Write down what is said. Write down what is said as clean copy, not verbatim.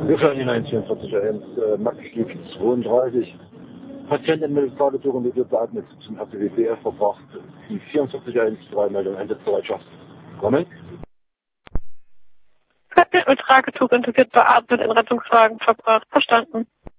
Wir fahren hinein 44.1, Max liegt 32. Patient in Medikalbesuch und wird beatmet zum RTWPF verbracht. Die 44.1, Meldung Einsatzbereitschaft. Kommen. Patient mit Tragetuch intubiert beatmet in Rettungswagen verbracht. Verstanden.